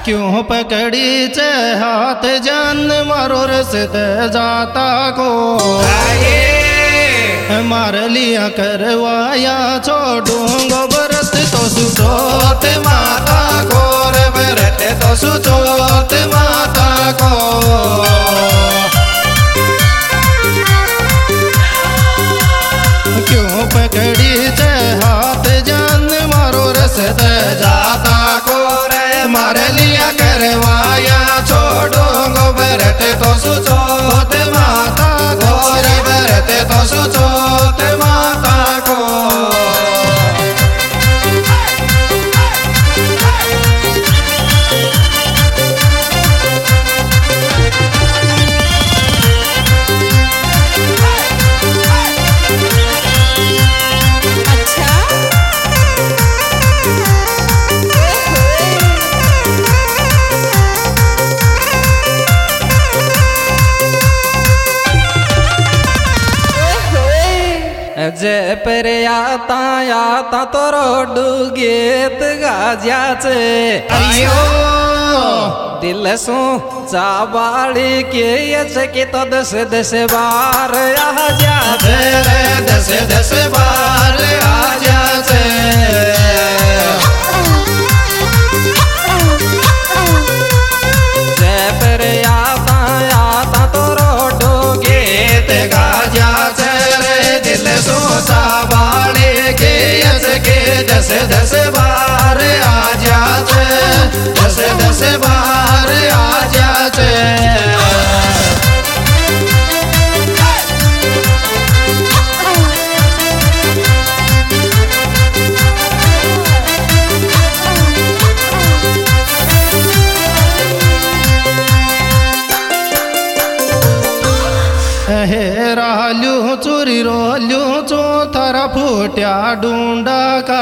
क्यों पकड़ी चे हाथ जान मारो रसद जाता को मार लिया करवाया छोड़ूंगो व्रत तो सुचोत माता को रे व्रत तो सुचोत माता को क्यों पकड़ी चे हाथ जान मारो रसद जाता को रे मार लिया करवाया छोड़ूंगो व्रत तो सुचोत माता को रे व्रत तो सुचोत माता को जे पर आता तो रोडू गीत गाज्याचे अयो दिल सो चाबाड़ी के यचके तो दस दस बार आ जाते रे दस दस बार आ जाते जे पर आता तो रोडू गीत गाज्याचे दिल सोचा बाड़े के यस के दस दस बार आ जाते दस दस बार आ जाते रालू चोरी रोलू चो थारा फूट्या ढूंढा का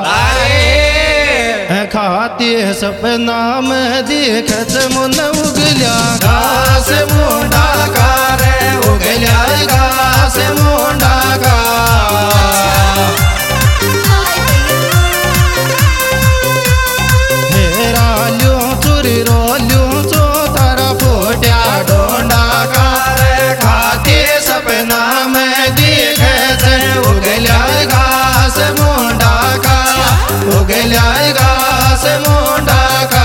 खाती सपना में देखत मुन उगल्या घास मुंडा का रे उगल्या घास मुंडा का रालू चोरी रोलू चो थारा फूट्या ढूंढा का सपना में दिखत उगल्या घास मुंडा का उगल्या घास मुंडा का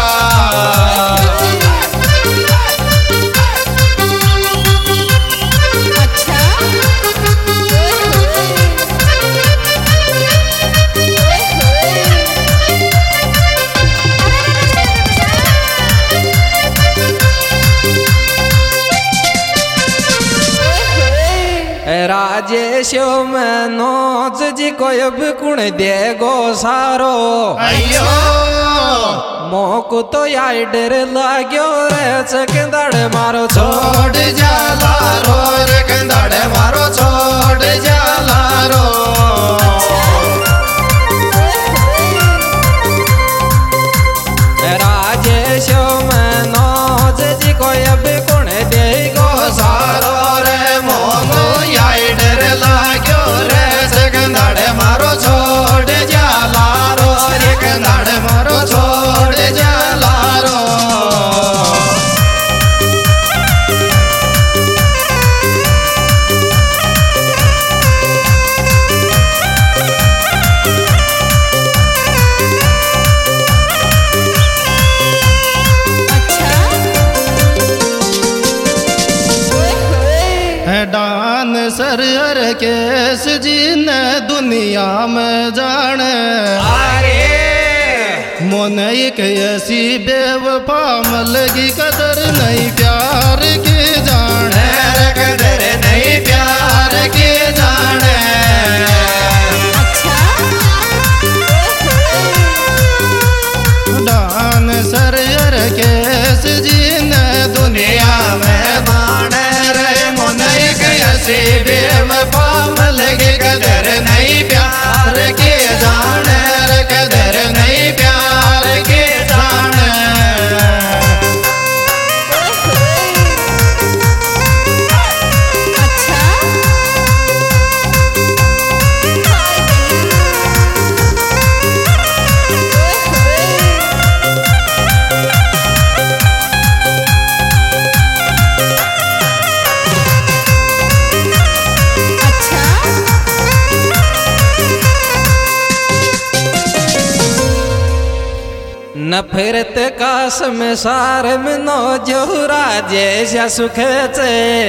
राजेशो मनोज जी को अब कुण देगो सारो अयो मोको तो यार डर लाग्यो रे कंदड़ मारो छोड़ जाला रो रे कंदड़ मारो छोड़ जाला रो राजेशो मनोज जी को अब कुण देगो सारो रे मोको डर लाग्यो रे कंदड़ मारो छोड़ जाला रो रे कंदड़ मारो छोड़ जाला रो डान सर केस जी ने दुनिया में जाने मोन एक ऐसी बेवफा मलगी कदर नहीं प्यार की जाने कदर नहीं प्यार की जाने डान सर केस जी ने दुनिया में बाणे से बेवफा लगे कदर नहीं प्यार के जाने कदर नहीं प्यार के जाने नफरत का संसार में नो जो राजेश सुख से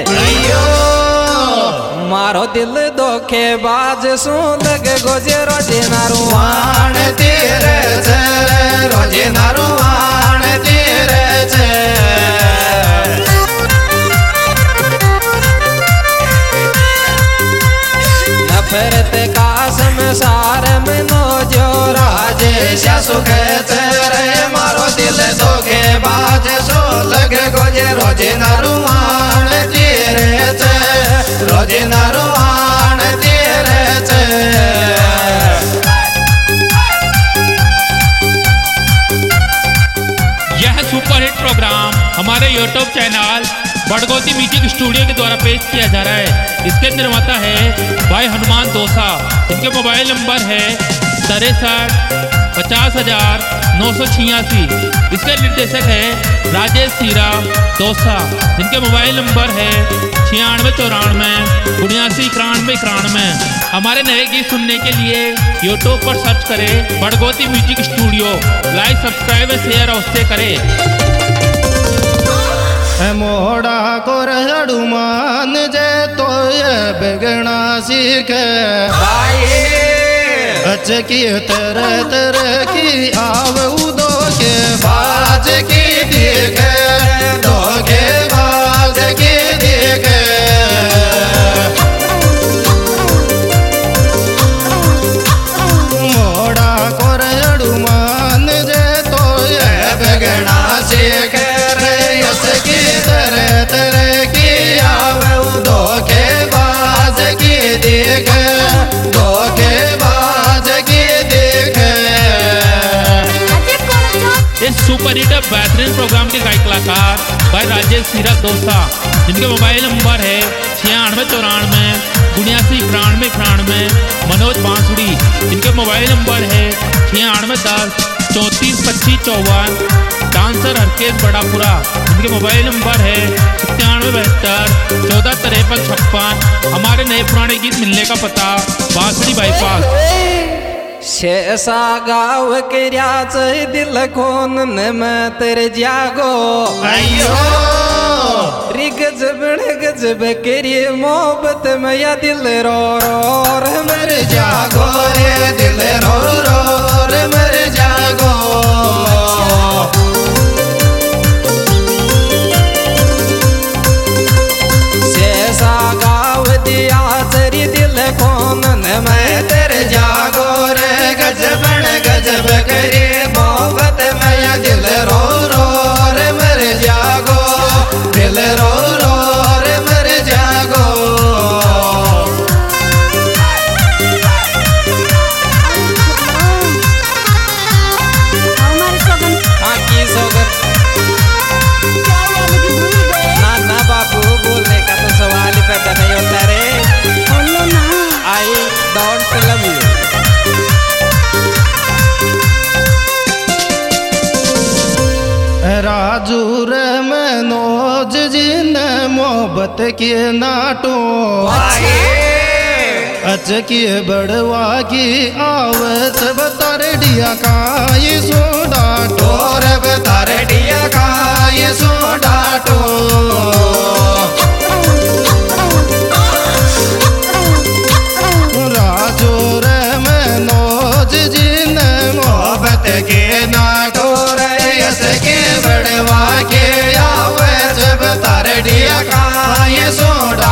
मारो दिल धोखे बाज सू लग गोजे रोजे नारुवान तेरे से रोजे नारुवान तेरे से नफरत का संसार में नो जो राजेश सुख तेरे मारो दिल धोखे बाज सो लग गोजे रोजे नारुवान तेरे से रोजे नारुवान तेरे से। यह सुपरहिट प्रोग्राम हमारे YouTube channel Badgoti music studio के द्वारा पेश किया जा रहा है। इसके निर्माता है भाई हनुमान दोसा। इनके मोबाइल नंबर है 63 50 986। इसके निर्देशक है राजेश सीरा दोसा। इनके मोबाइल नंबर है 96 94 79 91 91। हमारे नए गीत सुनने के लिए YouTube पर सर्च करें Badgoti music studio. Like subscribe share अवश्य करें। मोड़ा को हनुमान जे तो ये बिगड़ा सीख अच की तरह तरह की आव उदो के बाज की देख दो के बाज की देख मोड़ा को हनुमान जे तो ये बिगड़ा सीख की तरह तरह की आव धोखे बाज की देख धोखे बाज की देख। इस सुपरहिट बेहतरीन प्रोग्राम के गायक कलाकार भाई राजेश सीरा दोसा। जिनके मोबाइल नंबर है 96 94 79 91 मनोज बांसुड़ी। इनके मोबाइल नंबर है 96 10 34 25 54। डांसर हरकेश बड़ापुरा। इनके मोबाइल नंबर है 97 72 14 53 56। हमारे नए पुराने गीत मिलने का पता बांसुड़ी बाईपास। शेषा गाँव के राज दिल खोन में तेरे जागो अयो री गजब गजब करिए मोहब्बत में या दिल रो रो रे मेरे जागो रे दिल रो रो रे मेरे जागो। शेषा गाँव दिया तेरी दिल खोन में तेरे जागो रे गजब गजब करिए मोहब्बत में या दिल रो रो रे मेरे जागो दिल रो रो रे मेरे जागो। की सोगन ना बाबू बोलने का तो सवाल ही पैदा नहीं होता रे। I don't love you. Raju रे मनोज जी ने मोहब्बत के नाटो अच की बड़वा की आवत बतारडिया का ये सो डाटो रे बतारडिया का ये सो डाटो। राजू रे मनोज जी ने मोहब्बत के नाटो रे के बड़वा के आवे जब तारडिया का ये सो